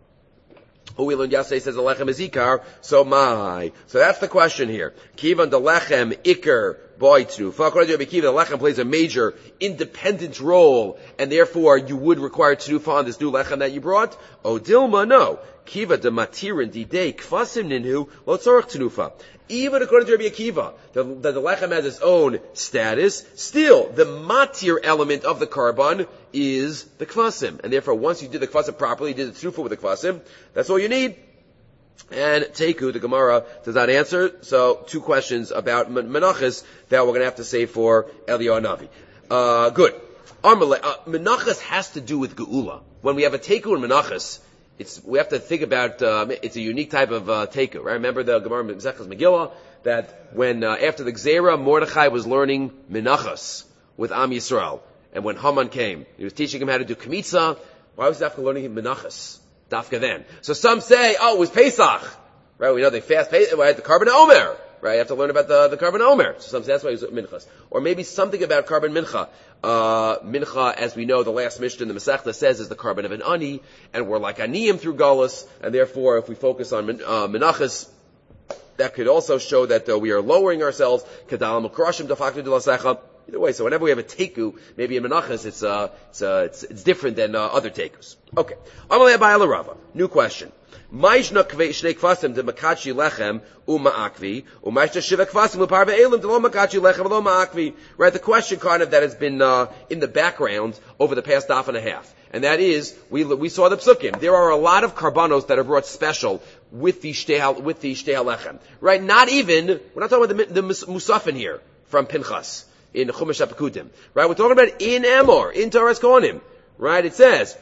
Speaker 1: who we learned yesterday says the lechem is ikar, so that's the question here. Kivan the lechem ikar boy tnufa. According to Rabbi Akiva, the lechem plays a major independent role, and therefore you would require tnufa on this new lechem that you brought. O Dilma, no. Kiva de matirin didei kvasim ninhu lo tzorach tnufa. Even according to Rabbi Akiva, that the lechem has its own status, still, the matir element of the carbon is the kvasim. And therefore, once you did the kvasim properly, you did the tnufa with the kvasim, that's all you need. And Teku, the Gemara, does not answer. So, two questions about menachas that we're going to have to save for Eliyahu Navi. Good. Menachas has to do with geula. When we have a Teku and menachas, we have to think about, it's a unique type of teku, right? Remember the Gemara Mesechus Megillah, that when, after the Gzeira, Mordechai was learning Menachos with Am Yisrael. And when Haman came, he was teaching him how to do Kmitza. Why was Dafka learning Menachos? Dafka then. So some say, it was Pesach. Right? We know they fast Pesach, the Karban Omer. Right? You have to learn about the Karban Omer. So some say that's why he was Minchas. Or maybe something about Karban Mincha. Mincha, as we know, the last Mishnah in the Masechta says is the carbon of an ani, and we're like aniyim through Galus, and therefore, if we focus on Menachas, that could also show that we are lowering ourselves. Kedalam u'krashim dafaktu d'lasecha. Either way, so whenever we have a teku, maybe in Menachas, it's different than other tekus. Okay. Amalei Abayla Rava. New question. Ma'ishna shnei kvasim de makachi lechem u'ma'akvi, u'ma'ishna shiva kvasim u'parve elim de lo makachi lechem lo ma'akvi. Right, the question kind of that has been in the background over the past half and a half. And that is, we saw the psukim. There are a lot of karbanos that are brought special with the shtei lechem. Right, we're not talking about the musafin here from Pinchas in Chumash HaPekudim. Right, we're talking about in Emor, in Torah's Kohanim. Right, it says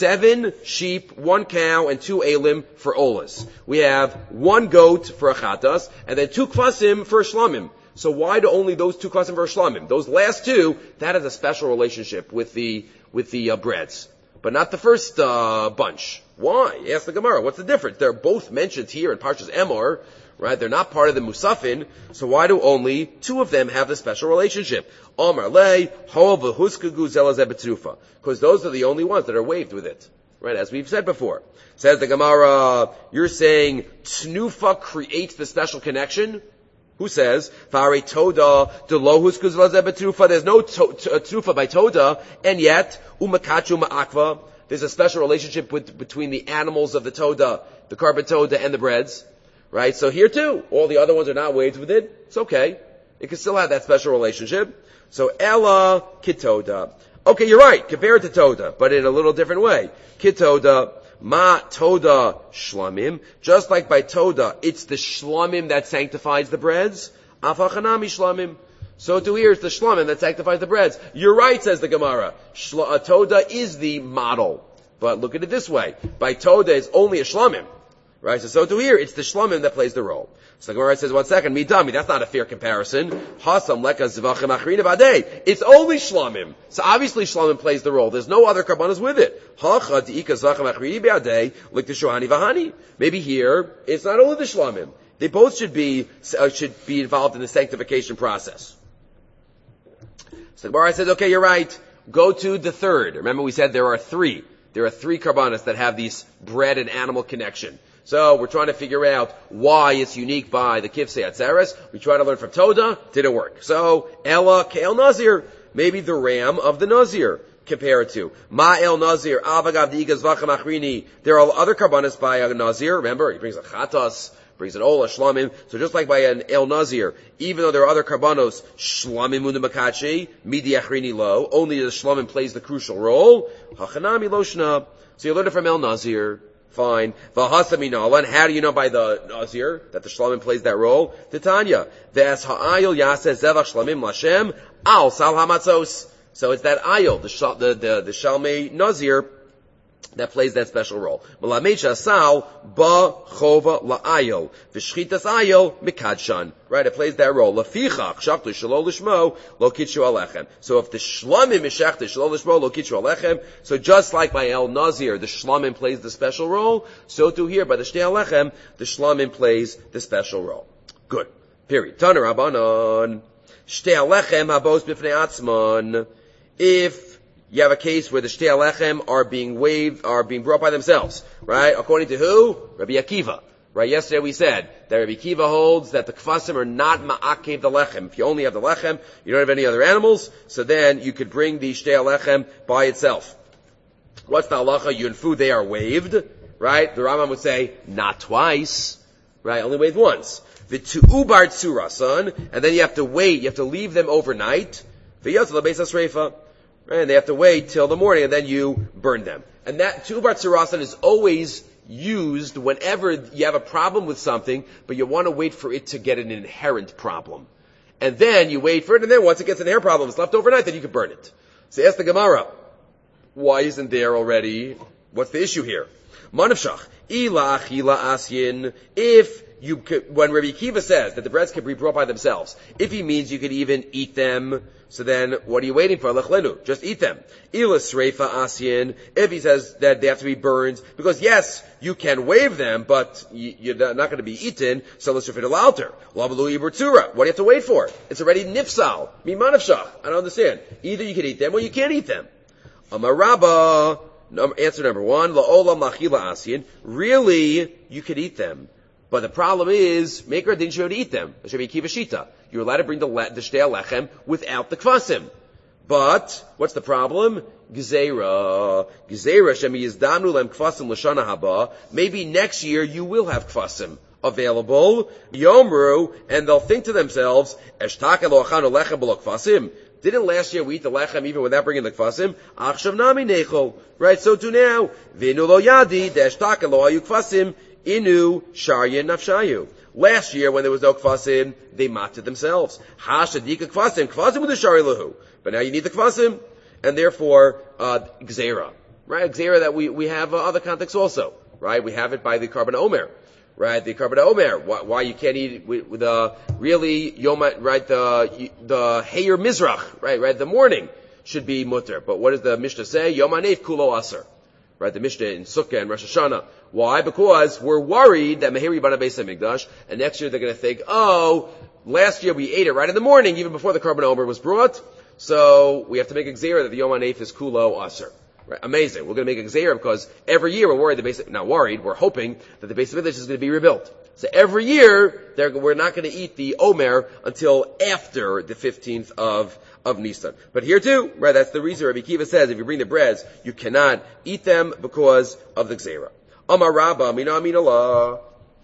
Speaker 1: 7 sheep, 1 cow, and 2 elim for olas. We have 1 goat for a chatas, and then 2 kvasim for a shlamim. So why do only those 2 kvasim for a shlamim? Those last 2, that has a special relationship with the breads, but not the first bunch. Why? Ask the Gemara. What's the difference? They're both mentioned here in Parshas Emor. Right? They're not part of the Musafin, so why do only 2 of them have the special relationship? Omar lei, ho v'huskagu zelazeh b'tnufa. Because those are the only ones that are waived with it. Right? As we've said before. Says the Gemara, you're saying tnufa creates the special connection? Who says, Fare toda, de lo huskagu zelazeh b'tnufa, there's no tnufa by toda, and yet, umakachu ma'akva, there's a special relationship between the animals of the toda, the carbon toda, and the breads. Right? So here too, all the other ones are not waived with it. It's okay. It can still have that special relationship. So Ella Kitoda. Okay, you're right. Compare it to Toda, but in a little different way. Kitoda, Ma Toda Shlamim. Just like by Toda, it's the Shlamim that sanctifies the breads. Afachanami Shlamim. So to here, it's the Shlamim that sanctifies the breads. You're right, says the Gemara. Toda is the model. But look at it this way. By Toda, it's only a Shlamim. Right, so to here, it's the shlamim that plays the role. So the Gemara says, 1 second, midami, that's not a fair comparison. Hasam leka zivachim achrina vadei. It's only shlamim. So obviously shlamim plays the role. There's no other karbanas with it. Hacha diika zachem achrina vadei, lik teshuhani vahani. Maybe here, it's not only the shlamim. They both should be involved in the sanctification process. So the Gemara says, okay, you're right. Go to the third. Remember we said there are 3. There are 3 karbanas that have these bread and animal connection. So we're trying to figure out why it's unique by the Kifsei Atzeres. We try to learn from Toda, didn't work. So Ella Ke'el Nazir, maybe the ram of the Nazir. Compare it to Ma El Nazir, Avagav Digas Vacham Achrini. There are other karbanos by a Nazir. Remember, he brings a Chatas, brings an Ola, Shlamim. So just like by an El Nazir, even though there are other karbanos, Shlamim Mundamakachi, Midi Achrini Lo, only the Shlamim plays the crucial role. Hachanami Loshna. So you learn it from El Nazir. Fine. V'hasaminala, and how do you know by the Nazir that the Shlamim plays that role? Titania. V'es ha'ayil yaseh zevach Shlamim Lashem al sal hamatzos. So it's that ayil, the Shalmei Nazir, that plays that special role. Malamecha sal ba chova la'ayil. V'shchitas ayil mikadshan. Right, it plays that role. Lafichach shachtu shelo lishmo lo kitchu alechem. So if the shlamim is shachtu shelo lishmo lo kitchu alechem, so just like by El Nazir, the shlamim plays the special role, so too here by the shtei alechem, the shlamim plays the special role. Good. Period. Tana Rabbanon. Shtei alechem habos b'fnei atzmon. If you have a case where the shtei alechem are being brought by themselves, right? According to who? Rabbi Akiva. Right? Yesterday we said that Rabbi Akiva holds that the kfasim are not ma'akev the lechem. If you only have the lechem, you don't have any other animals, so then you could bring the shtei alechem by itself. What's the halacha? Yunfu, they are waived, right? The Rambam would say, not twice, right? Only waived once. V'tu'ubar tzurasan, and then you have to wait, you have to leave them overnight. V'yotzel beis hasreifa. Right? And they have to wait till the morning, and then you burn them. And that tu'ubar tzurasan is always used whenever you have a problem with something, but you want to wait for it to get an inherent problem. And then you wait for it, and then once it gets an inherent problem, it's left overnight, then you can burn it. So ask the Gemara, why isn't there already? What's the issue here? Manavshach, ila achila asyin, when Rabbi Akiva says that the breads can be brought by themselves, if he means you could even eat them, so then what are you waiting for? Lechlenu, just eat them. Ila sreifa asyin, if he says that they have to be burned, because yes, you can wave them, but you're not going to be eaten, so let's refer to altar. Lavalu ibertura, what do you have to wait for? It's already nifsal. Mimanavshach, I don't understand. Either you can eat them or you can't eat them. Amarabba, answer number one, la'olam lachila asyin, really, you could eat them. But the problem is, Maker didn't show you to eat them. It should be kiva shita. You're allowed to bring the shtei alechem without the kvasim. But, what's the problem? Gzeira. Gzeira shemi yizdamnu lem kvasim l'shana haba. Maybe next year you will have kvasim available. Yomru, and they'll think to themselves, eshtaka lo achanu lechem b'lo kvasim. Didn't last year we eat the lechem even without bringing the kvasim? Achshav nami nechol. Right, so too now. V'inu lo yadi, de'eshtaka lo ayu kvasim. Inu sharya nafshayu. Last year, when there was no kvasim, they matted themselves. Hashadika kvasim with the shari lahu. But now you need the kvasim, and therefore gzeira, right? Gzeira that we have other contexts also, right? We have it by the Karban Omer, right? The Karban Omer. Why you can't eat it with really yoma, right? The heyer mizrach, right? The morning should be mutter. But what does the Mishnah say? Yom hanef kulo aser. Right, the Mishnah in Sukkah and Rosh Hashanah. Why? Because we're worried that Meheri Bana Beis HaMikdash, and next year they're going to think, oh, last year we ate it right in the morning, even before the Karban Omer was brought, so we have to make a gzeira that the Yom HaNeif is Kulo Aser. Right? Amazing. We're going to make a gzeira because every year we're worried, we're hoping that the Beis HaMikdash is going to be rebuilt. So every year, we're not going to eat the Omer until after the 15th of Nisan. But here too, right, that's the reason Rabbi Akiva says if you bring the breads, you cannot eat them because of the Gzeira. Amar Rabba, mina min Allah.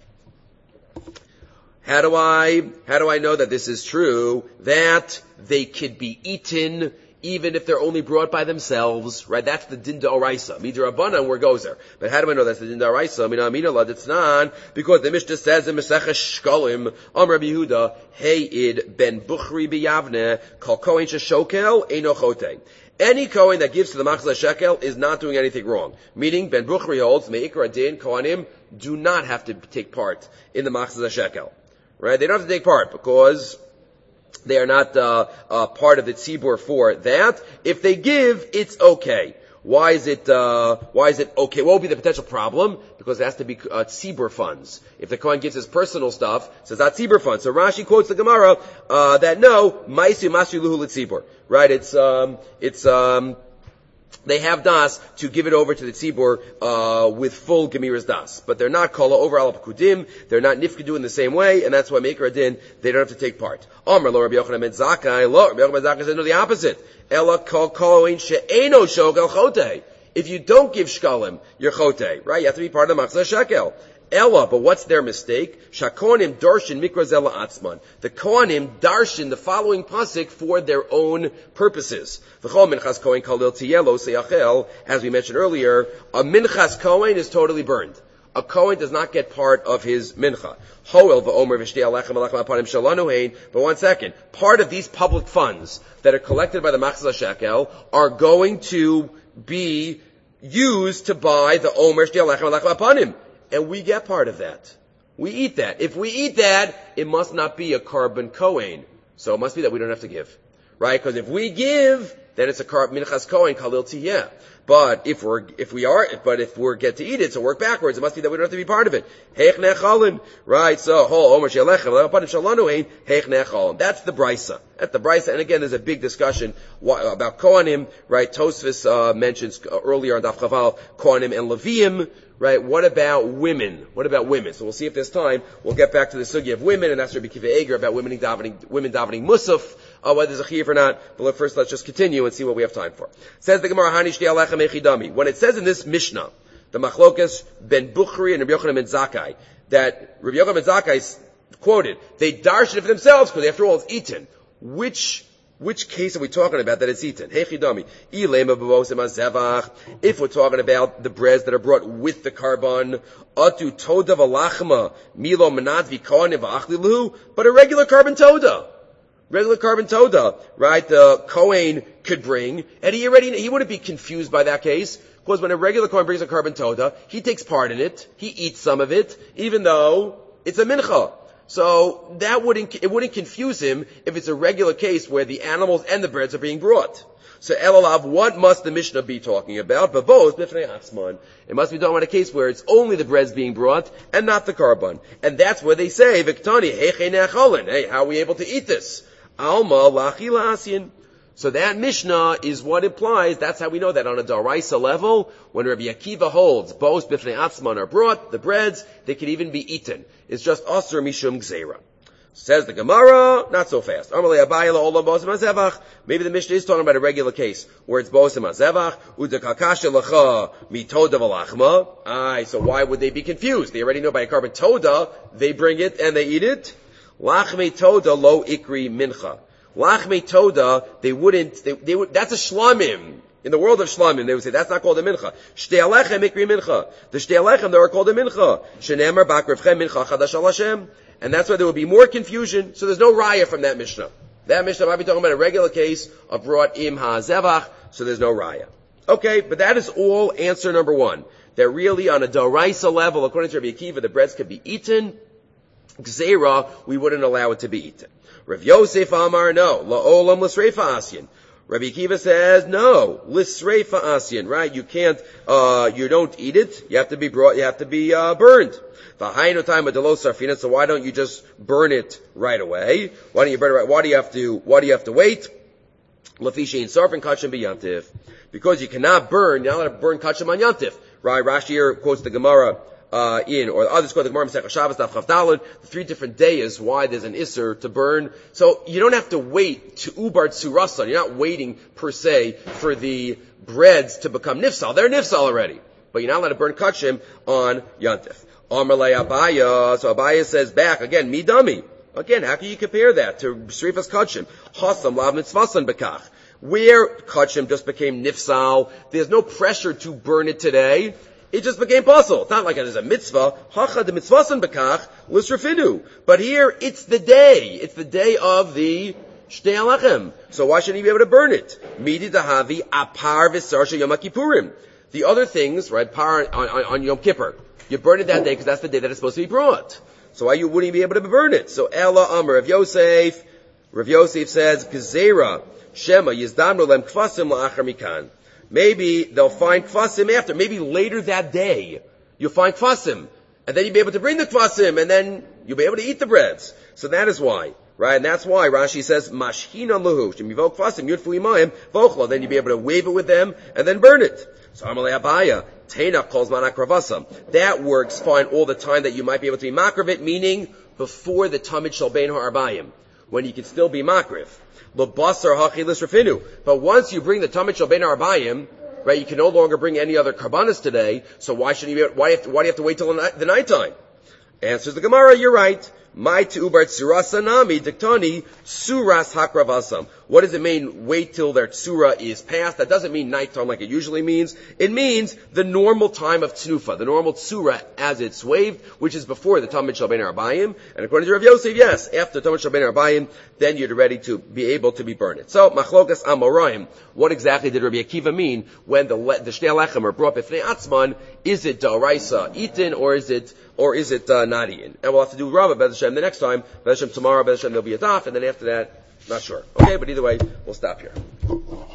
Speaker 1: How do I know that this is true? That they could be eaten even if they're only brought by themselves, right? That's the din d'oraisa. Midrabanan, where goes there? But how do I know that's the din d'oraisa? Mina min Allah, it's not, because the Mishnah says in Maseches Shkolim, Rabbi Yehuda, Id ben Bukhri biyavne, kol kohen sheshokel eino chote. Any kohen that gives to the machzah shekel is not doing anything wrong. Meaning, Ben Bukhri holds, me'ikra din, kohanim do not have to take part in the machzah shekel. Right? They don't have to take part because they are not part of the tzibur for that. If they give, it's okay. Why is it okay? What would be the potential problem? Because it has to be tzibur funds. If the Kohen gives his personal stuff, it says that's tzibur funds. So Rashi quotes the Gemara that no, ma'asu luhu l'tzibur. Right? It's they have das to give it over to the tzibur with full gemiras das, but they're not kala over al pekudim. They're not nifkedu in the same way, and that's why Meikar Adin they don't have to take part. Amar lo Rabbi Yochanan ben Zakkai. Lo Rabbi Yochanan ben Zakkai said no, the opposite. Ela kol kohen she'eno shogel chotei. If you don't give shkalim, you're chotei, right? You have to be part of the machzah shekel. Ella, but what's their mistake? Shakonim darshan mikra zela atzman. The Kohanim darshan the following pasuk for their own purposes. V'chol minchas kohen kalil tiyelo seyachel. As we mentioned earlier, a minchas kohen is totally burned. A kohen does not get part of his mincha. Hoel v'omer v'shtei alechem alechem apanim shalanu hein. But one second, part of these public funds that are collected by the machzah shekel are going to be used to buy the omer shtei alechem alechem apanim. And we get part of that. We eat that. If we eat that, it must not be a carbon kohen. So it must be that we don't have to give. Right? Because if we give, then it's a minchas kohen kalil tiyeh. But if we're get to eat it, so work backwards, it must be that we don't have to be part of it. Heich nechalin. Right? So, omer shelechem, apanim shalanu hein, heich nechalin. That's the brisa. That's the brisa. And again, there's a big discussion about kohanim, right? Tosfos mentions earlier on Daf Chaval, kohanim and leviim. Right? What about women? So we'll see if there's time. We'll get back to the sugya of women, and that's Rabbi Kiva Eger about women davening musaf, whether there's a chiyuv or not. But first, let's just continue and see what we have time for. Says the Gemara, Hani shtei alechem echidami. When it says in this Mishnah, the Machlokas ben Bukhari and Rabbi Yochanan ben Zakkai, that Rabbi Yochanan ben Zakkai quoted, they darshan it for themselves because after all it's eaten. Which case are we talking about that it's eaten? If we're talking about the breads that are brought with the carbon, but a regular carbon toda. Right? The Kohen could bring, and he wouldn't be confused by that case, because when a regular Kohen brings a carbon toda, he takes part in it, he eats some of it, even though it's a mincha. So it wouldn't confuse him if it's a regular case where the animals and the breads are being brought. So Elalav, what must the Mishnah be talking about? But both, b'fnei atzman. It must be talking about a case where it's only the breads being brought and not the carbon. And that's where they say, Viktani, hey, how are we able to eat this? Alma lachila asyin. So that Mishnah is what implies, that's how we know that on a Daraisa level, when Rabbi Akiva holds, both b'fnei atzman are brought, the breads, they can even be eaten. It's just asur mishum gzeira. Says the Gemara, not so fast. Maybe the Mishnah is talking about a regular case, where it's bosim hazevach, udekakasha lecha mitoda v'lachma. So why would they be confused? They already know by a carbon toda, they bring it and they eat it. Lachme toda lo ikri mincha. Lachme toda, they would, that's a shlamim. In the world of shlamim, they would say, that's not called a mincha. Shtei alechem ikri mincha. The shtei alechem, they are called a mincha. Shenemar bakrevchem mincha chadash al Hashem. And that's why there will be more confusion. So there's no raya from that Mishnah. That Mishnah might be talking about a regular case of brought im ha'zevach, so there's no raya. Okay, but that is all answer number one. That really on a doraisa level, according to Rabbi Akiva, the breads could be eaten. Gzeira, we wouldn't allow it to be eaten. Rav Yosef Amar, no. La'olam l'sreifa asyin. Rabbi Akiva says, no. L'sreifa asyin, right? You can't, you don't eat it. You have to be burned. So why don't you just burn it right away? Why don't you burn it right? Why do you have to wait? Because you cannot burn, you're not allowed to burn kachim on yantif. Right? Rashi here quotes the Gemara, or the others quote the Gemara, Masechah Shabbos, Daf Chavdalad, the three different days why there's an Isser to burn. So you don't have to wait to Ubar Tsurasan. You're not waiting per se for the breads to become nifsal. They're nifsal already. But you're not allowed to burn kachim on yantif. Amalei Abaya, so Abaya says back, again, midami. Again, how can you compare that to Srifas Kachim? Chasam lav mitzvasan bekach. Where Kachim just became nifsal, there's no pressure to burn it today. It just became puzzle. It's not like there's a mitzvah. Hacha de mitzvasan bekach l'srafinu. But here, it's the day. It's the day of the Shtei Alachem. So why shouldn't he be able to burn it? Midi dahavi apar v'sarsha Yom Kippurim. The other things, right, par on Yom Kippur. You burn it that day because that's the day that it's supposed to be brought. So why wouldn't you be able to burn it? So Ella Amar Rav Yosef says, Gezerah, Shema, Yizdamru Lem Kvasim La'achar Mikan. Maybe they'll find Kvasim after. Maybe later that day, you'll find Kvasim. And then you'll be able to bring the Kvasim, and then you'll be able to eat the breads. So that is why. Right? And that's why Rashi says, Mashhina luhu, shemivok fasim, yudfu imayim, vochla. Then you'd be able to wave it with them and then burn it. So Amalei Abaya, Teinach calls manakravasam. That works fine all the time that you might be able to be makravit, meaning before the tamid shel bein ha'arbayim, when you can still be makriv. L'basar hachilis rafinu. But once you bring the tamid shel bein ha'arbayim, right, you can no longer bring any other karbanas today, so why do you have to wait till the nighttime? Answers the Gemara, you're right. My tu'ubar tsurasa nami diktani suras hakravasam. What does it mean, wait till their tsura is passed? That doesn't mean nighttime like it usually means. It means the normal time of tnufa, the normal tsura as it's waved, which is before the tamid shel bein ha'arbayim. And according to Rav Yosef, yes, after tamid shel bein ha'arbayim, then you're ready to be able to be burned. So, machlokas amoraim, what exactly did Rabbi Akiva mean when the shtei lechem are brought b'fnei atzman? Is it da'oraisa eaten, or is it not eaten? And we'll have to do Rava Bez Hashem the next time. Bez Hashem tomorrow, Bez Hashem there'll be a daf, and then after that, not sure. Okay, but either way, we'll stop here.